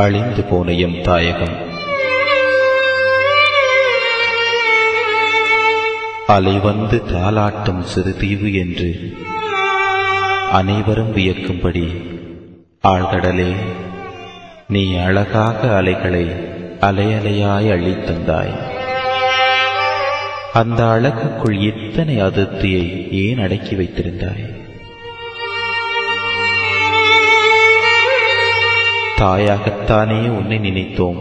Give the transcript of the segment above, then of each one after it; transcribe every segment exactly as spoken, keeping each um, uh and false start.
அழிந்து போன எம் தாயகம். அலைவந்து தாலாட்டும் சிறுதீவு என்று அனைவரும் வியக்கும்படி ஆழ்கடலே, நீ அழகாக அலைகளை அலையலையாய் அள்ளித்தந்தாய். அந்த அழகுக்குள் இத்தனை அதிர்த்தியை ஏன் அடக்கி வைத்திருந்தாய்? தாயாகத்தானே உன்னை நினைத்தோம்.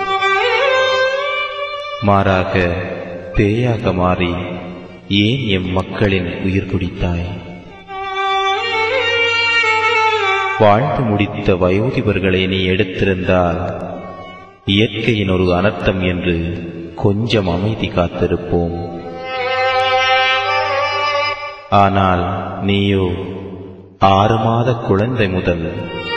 மாறாக பேயாக மாறி ஏன் எம் மக்களின் உயிர் குடித்தாய்? வாழ்ந்து முடித்த வயோதிபர்களை நீ எடுத்திருந்தால் இயற்கையின் ஒரு அனர்த்தம் என்று கொஞ்சம் அமைதி காத்திருப்போம். ஆனால் நீயோ ஆறு மாத குழந்தை முதல்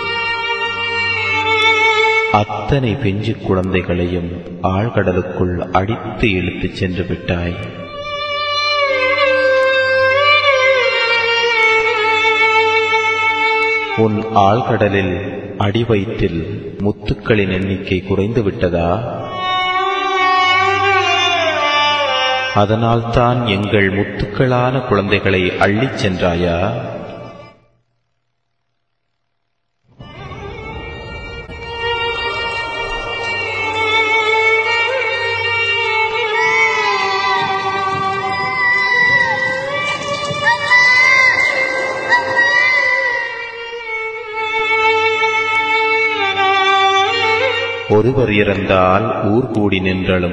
அத்தனை பெஞ்சு குழந்தைகளையும் ஆழ்கடலுக்குள் அடித்து இழுத்துச் சென்று விட்டாய். உன் ஆழ்கடலில் அடிவயிற்றில் முத்துக்களின் எண்ணிக்கை குறைந்து விட்டதா? அதனால்தான் எங்கள் முத்துக்களான குழந்தைகளை அள்ளிச் சென்றாயா? ஒருவர் இறந்தால் ஊர் கூடி நின்றலும்,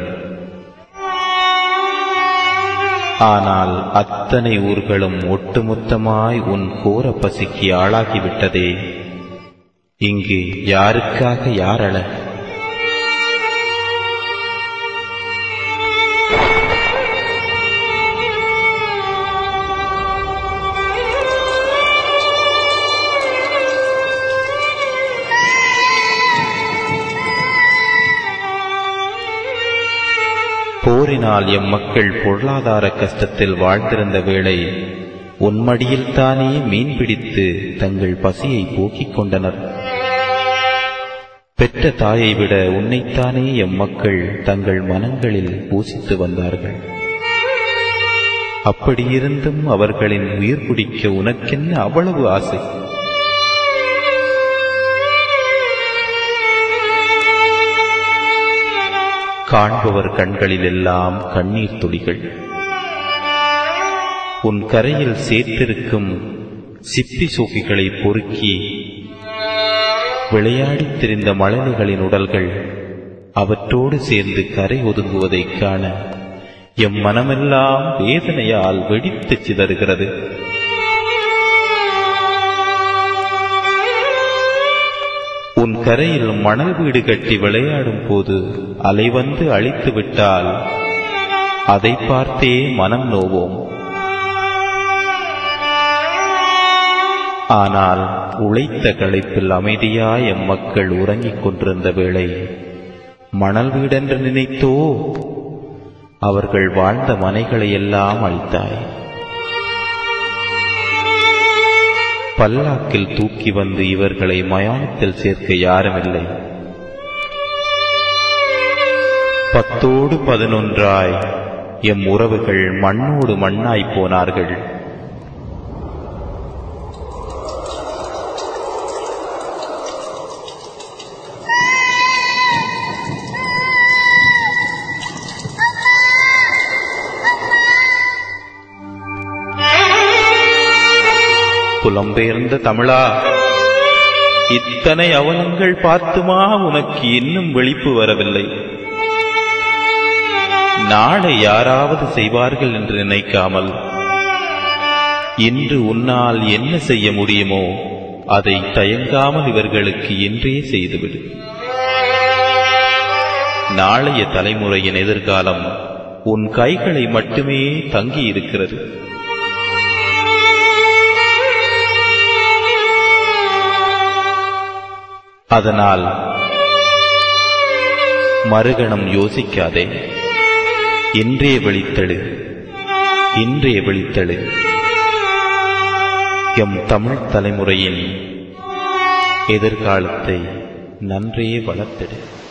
ஆனால் அத்தனை ஊர்களும் ஒட்டுமொத்தமாய் உன் கோர பசிக்கு ஆளாகிவிட்டதே. இங்கு யாருக்காக யார் அழ? போரினால் எம் மக்கள் பொருளாதார கஷ்டத்தில் வாழ்ந்திருந்த வேளை உன்மடியில் தானே மீன் பிடித்து தங்கள் பசியை போக்கிக் கொண்டனர். பெற்ற தாயை விட உன்னைத்தானே எம் மக்கள் தங்கள் மனங்களில் பூசித்து வந்தார்கள். அப்படியிருந்தும் அவர்களின் உயிர் குடிக்க உனக்கென்ன அவ்வளவு ஆசை? காண்பவர் கண்களில் எல்லாம் கண்ணீர் துளிகள். உன் கரையில் சேர்த்திருக்கும் சிப்பி சோக்கிகளை பொறுக்கி விளையாடித் திரிந்த மழலைகளின் உடல்கள் அவற்றோடு சேர்ந்து கரை ஒதுங்குவதைக் காண எம் மனமெல்லாம் வேதனையால் வெடித்துச் சிதறுகிறது. உன் கரையில் மணல் வீடு கட்டி விளையாடும் போது அலை வந்து அழித்து விட்டால் அதை பார்த்தே மனம் நோவோம். ஆனால் உழைத்த களைப்பில் அமைதியாய் எம் மக்கள் உறங்கிக் கொண்டிருந்த வேளை மணல் வீடென்று நினைத்தோ அவர்கள் வாழ்ந்த மனைகளை எல்லாம் அழித்தாய். பல்லாக்கில் தூக்கி வந்து இவர்களை மயானத்தில் சேர்க்க யாருமில்லை. பத்தோடு பதினொன்றாய் எம் உறவுகள் மண்ணோடு மண்ணாய் போனார்கள். புலம்பெயர்ந்த தமிழா, இத்தனை அவலங்கள் பார்த்துமா உனக்கு இன்னும் விழிப்பு வரவில்லை? நாளை யாராவது செய்வார்கள் என்று நினைக்காமல் இன்று உன்னால் என்ன செய்ய முடியுமோ அதை தயங்காமல் இவர்களுக்கு இன்றே செய்துவிடு. நாளைய தலைமுறையின் எதிர்காலம் உன் கைகளை மட்டுமே தங்கி இருக்கிறது. அதனால் மறுகணம் யோசிக்காதே. இன்றே விழித்தெழு, இன்றே விழித்தெழு. எம் தமிழ் தலைமுறையின் எதிர்காலத்தை நன்றே வளர்த்திடு.